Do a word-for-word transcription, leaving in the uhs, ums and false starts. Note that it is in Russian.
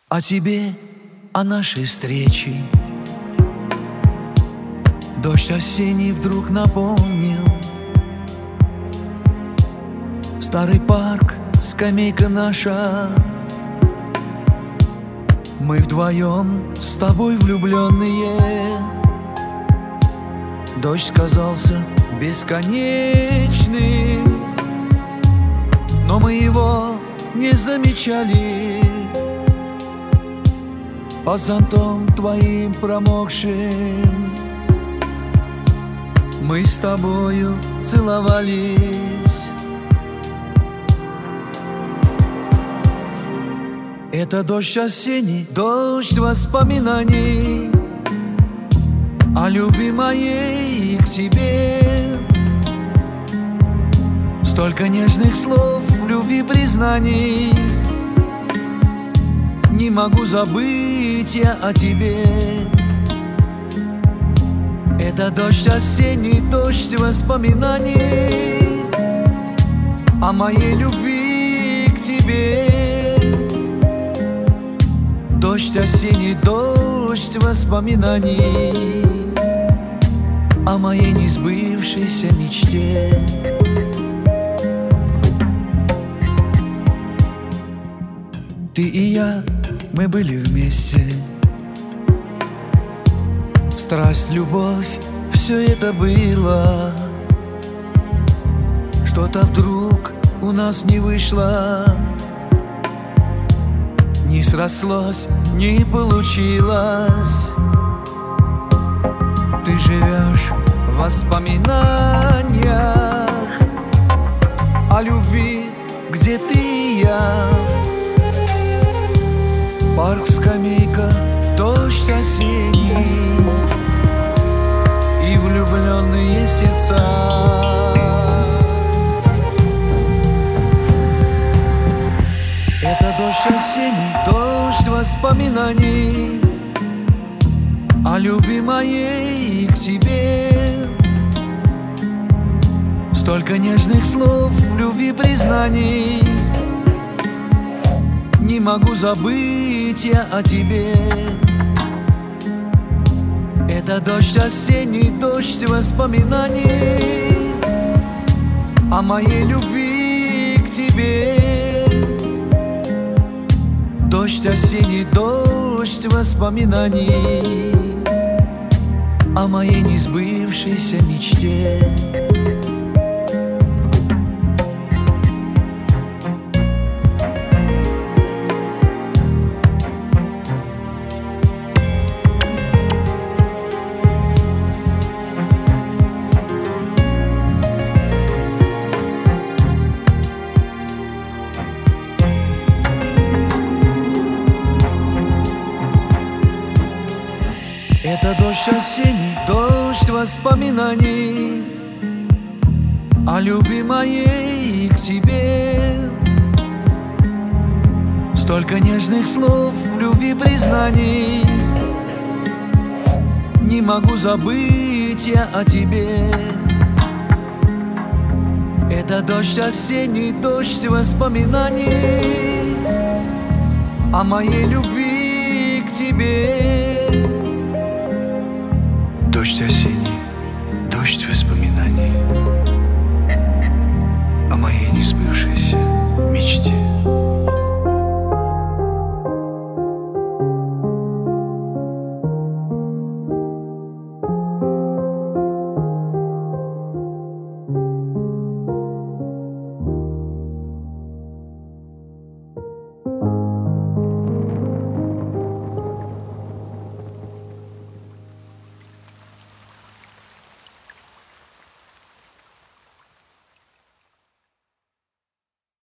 О тебе, о нашей встрече. Дождь осенний вдруг напомнил старый парк, скамейка наша. Мы вдвоем с тобой влюбленные. Дождь казался бесконечным, но мы его не замечали. Под зонтом твоим промокшим мы с тобою целовались. Это дождь осенний, дождь воспоминаний о любви моей к тебе. Столько нежных слов, любви, признаний. Не могу забыть я о тебе. Это дождь осенний, дождь воспоминаний о моей любви к тебе. Дождь осенний, дождь воспоминаний о моей несбывшейся мечте. Ты и я, мы были вместе. Страсть, любовь, все это было. Что-то вдруг у нас не вышло, не срослось, не получилось. Ты живешь в воспоминаниях о любви, где ты и я. Парк, скамейка, дождь осенний и влюбленные сердца. Это дождь осенний, дождь воспоминаний о любви моей к тебе. Столько нежных слов, любви, признаний. Не могу забыть я о тебе. Это дождь осенний, дождь воспоминаний о моей любви к тебе. Дождь осенний, дождь воспоминаний о моей несбывшейся мечте. Это дождь осенний, дождь воспоминаний о любви моей к тебе. Столько нежных слов, любви, признаний. Не могу забыть я о тебе. Это дождь осенний, дождь воспоминаний о моей любви к тебе. Дождь осенний, дождь воспоминаний